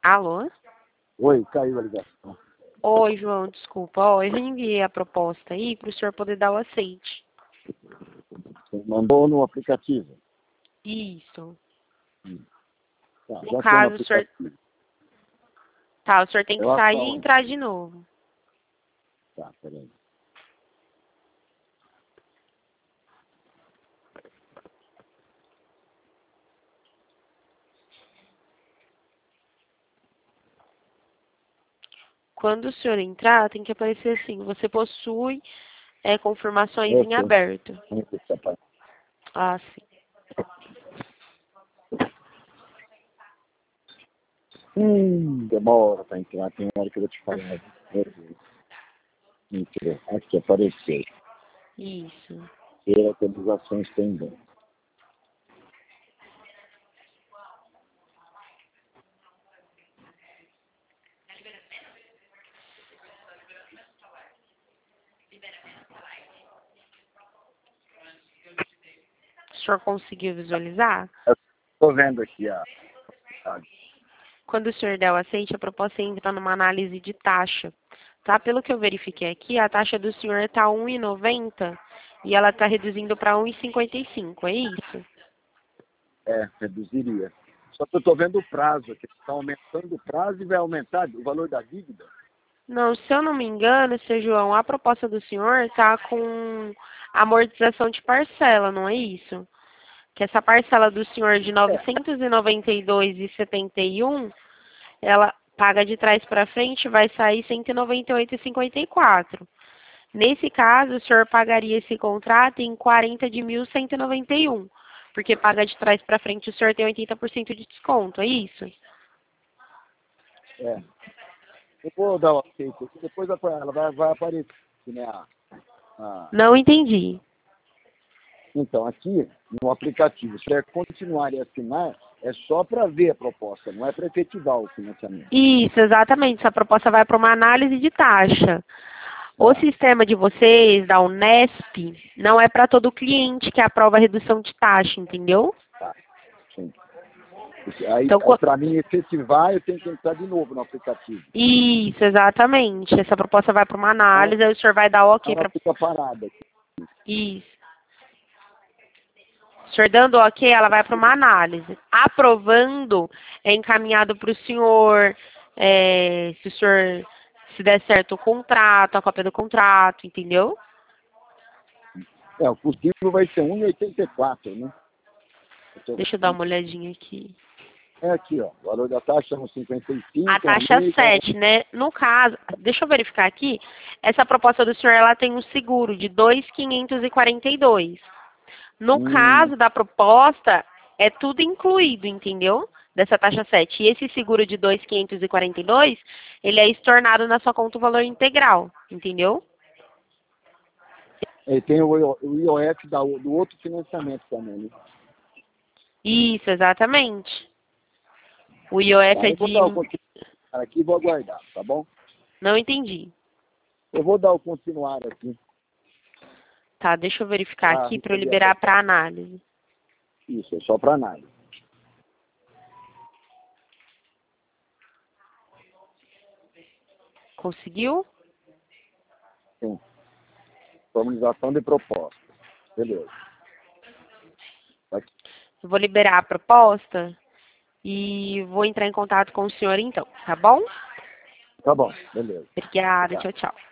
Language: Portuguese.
Alô? Oi, caiu a ligação. Oi, João, desculpa. Ó, eu enviei a proposta aí para o senhor poder dar o aceite. Você mandou no aplicativo? Isso. Tá, No já tem no caso, o senhor... aplicativo. Tá, o senhor tem que Eu sair e acho. entrar de novo. Tá, peraí. Quando o senhor entrar, tem que aparecer assim, você possui confirmações Eu em sei. aberto. Ah, sim. Demora pra entrar, tem hora que eu vou te falar. Meu Deus. Entrou. Aqui, apareceu. Isso. E atualizações pendentes. O senhor conseguiu visualizar? Eu tô vendo aqui a. Quando o senhor der o aceite, a proposta entra numa análise de taxa. Tá? Pelo que eu verifiquei aqui, a taxa do senhor está 1,90 e ela está reduzindo para 1,55, é isso? Reduziria. Só que eu tô vendo o prazo aqui. Está aumentando o prazo e vai aumentar o valor da dívida? Não, se eu não me engano, seu João, a proposta do senhor está com amortização de parcela, não é isso? Que essa parcela do senhor de R$ 992,71, ela paga de trás para frente, vai sair R$ 198,54. Nesse caso, o senhor pagaria esse contrato em 40 de 1.191, porque paga de trás para frente o senhor tem 80% de desconto, é isso? É. Eu vou dar o aceito aqui, depois ela vai aparecer, né? Não entendi. Então, aqui no aplicativo, se quer continuar e assinar, é só para ver a proposta, não é para efetivar o financiamento. Isso, exatamente. Essa proposta vai para uma análise de taxa. O sistema de vocês, da Unesp, não é para todo cliente que aprova a redução de taxa, entendeu? Tá, sim. Aí, Então, para mim efetivar, eu tenho que entrar de novo no aplicativo. isso, exatamente. Essa proposta vai para uma análise, aí o senhor vai dar o ok Ela para... fica parada aqui. Isso. O senhor dando ok, ela vai para uma análise. Aprovando, é encaminhado para o senhor, se o senhor, se der certo o contrato, a cópia do contrato, entendeu? O possível vai ser 1,84, né? Deixa eu dar uma olhadinha aqui. É aqui, ó. O valor da taxa é 1,55. A taxa 7, né? No caso, deixa eu verificar aqui. Essa proposta do senhor, ela tem um seguro de 2.542. No caso da proposta, é tudo incluído, entendeu? Dessa taxa 7. E esse seguro de 2.542, ele é estornado na sua conta o valor integral, entendeu? E tem o IOF do outro financiamento também, né? Isso, exatamente. O IOF é Eu vou dar o de... continuar aqui e vou aguardar, tá bom? Não entendi. Eu vou dar o continuar aqui. Tá, deixa eu verificar aqui para eu receber liberar para análise. Isso, é só para análise. Conseguiu? Sim. Formalização de proposta. Beleza. Aqui. Eu vou liberar a proposta e vou entrar em contato com o senhor então, tá bom? Tá bom, beleza. Obrigada, Tá. tchau, tchau.